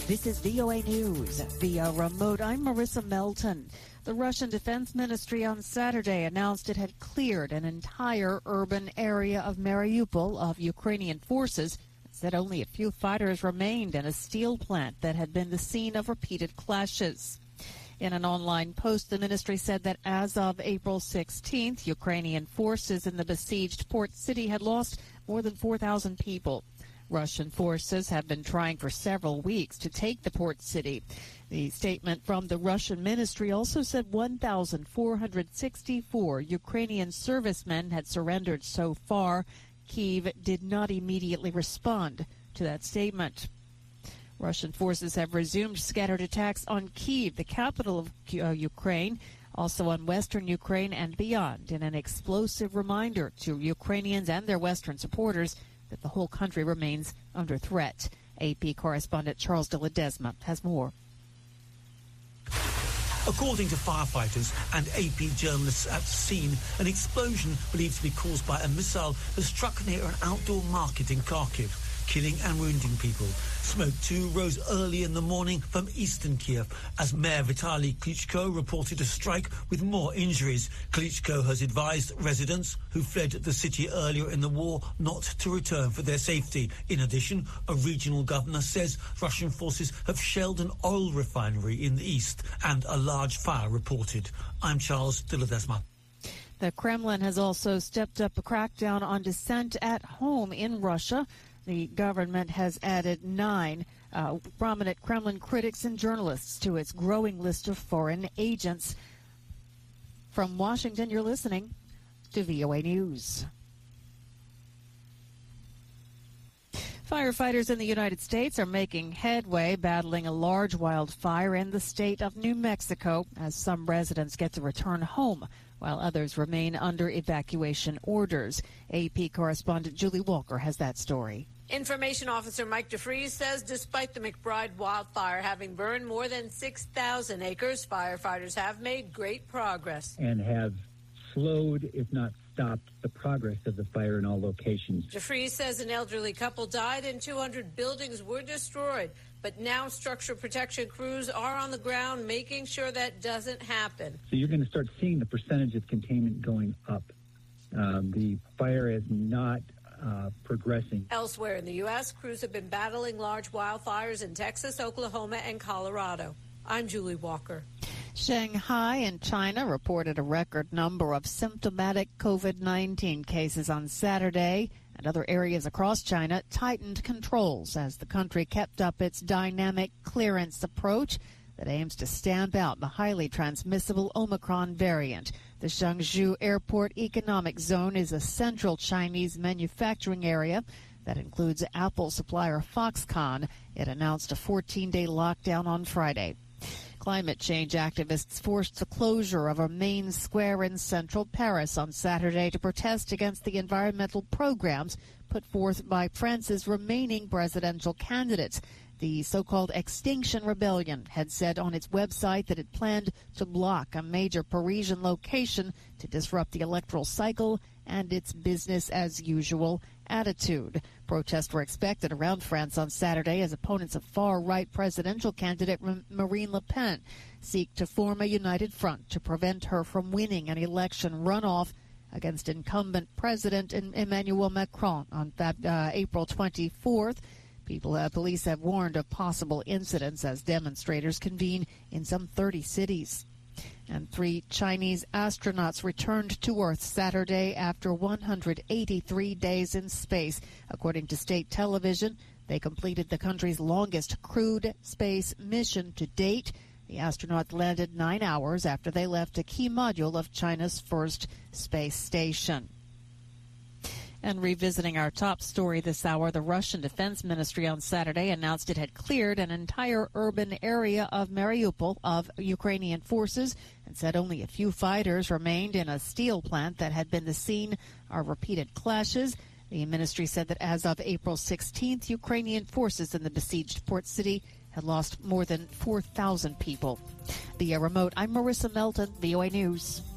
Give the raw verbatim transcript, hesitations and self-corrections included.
This is V O A News. Via remote, I'm Marissa Melton. The Russian Defense Ministry on Saturday announced it had cleared an entire urban area of Mariupol of Ukrainian forces, and said only a few fighters remained in a steel plant that had been the scene of repeated clashes. In an online post, the ministry said that as of April sixteenth, Ukrainian forces in the besieged port city had lost more than four thousand people. Russian forces have been trying for several weeks to take the port city. The statement from the Russian ministry also said one thousand four hundred sixty-four Ukrainian servicemen had surrendered so far. Kyiv did not immediately respond to that statement. Russian forces have resumed scattered attacks on Kyiv, the capital of uh, Ukraine, also on western Ukraine and beyond, in an explosive reminder to Ukrainians and their Western supporters that the whole country remains under threat. A P correspondent Charles de Ledesma has more. According to firefighters and A P journalists at the scene, an explosion believed to be caused by a missile has struck near an outdoor market in Kharkiv, killing and wounding people. Smoke too rose early in the morning from eastern Kiev as Mayor Vitaly Klitschko reported a strike with more injuries. Klitschko has advised residents who fled the city earlier in the war not to return for their safety. In addition, a regional governor says Russian forces have shelled an oil refinery in the east and a large fire reported. I'm Charles de Ledesma. The Kremlin has also stepped up a crackdown on dissent at home in Russia. The government has added nine uh, prominent Kremlin critics and journalists to its growing list of foreign agents. From Washington, you're listening to V O A News. Firefighters in the United States are making headway battling a large wildfire in the state of New Mexico as some residents get to return home while others remain under evacuation orders. A P correspondent Julie Walker has that story. Information Officer Mike DeFries says despite the McBride wildfire having burned more than six thousand acres, firefighters have made great progress. And have slowed, if not stopped, the progress of the fire in all locations. DeFries says an elderly couple died and two hundred buildings were destroyed. But now structural protection crews are on the ground making sure that doesn't happen. So you're going to start seeing the percentage of containment going up. Um, the fire is not uh, progressing. Elsewhere in the U S, crews have been battling large wildfires in Texas, Oklahoma, and Colorado. I'm Julie Walker. Shanghai in China reported a record number of symptomatic COVID nineteen cases on Saturday, and other areas across China tightened controls as the country kept up its dynamic clearance approach that aims to stamp out the highly transmissible Omicron variant. The Shangzhou Airport Economic Zone is a central Chinese manufacturing area that includes Apple supplier Foxconn. It announced a fourteen-day lockdown on Friday. Climate change activists forced the closure of a main square in central Paris on Saturday to protest against the environmental programs put forth by France's remaining presidential candidates. The so-called Extinction Rebellion had said on its website that it planned to block a major Parisian location to disrupt the electoral cycle and its business-as-usual attitude. Protests were expected around France on Saturday as opponents of far-right presidential candidate Marine Le Pen seek to form a united front to prevent her from winning an election runoff against incumbent President Emmanuel Macron on uh, April twenty-fourth. People, uh, police have warned of possible incidents as demonstrators convene in some thirty cities. And three Chinese astronauts returned to Earth Saturday after one hundred eighty-three days in space. According to state television, they completed the country's longest crewed space mission to date. The astronauts landed nine hours after they left a key module of China's first space station. And revisiting our top story this hour, the Russian Defense Ministry on Saturday announced it had cleared an entire urban area of Mariupol of Ukrainian forces and said only a few fighters remained in a steel plant that had been the scene of repeated clashes. The ministry said that as of April sixteenth, Ukrainian forces in the besieged port city had lost more than four thousand people. Via remote, I'm Marissa Melton, V O A News.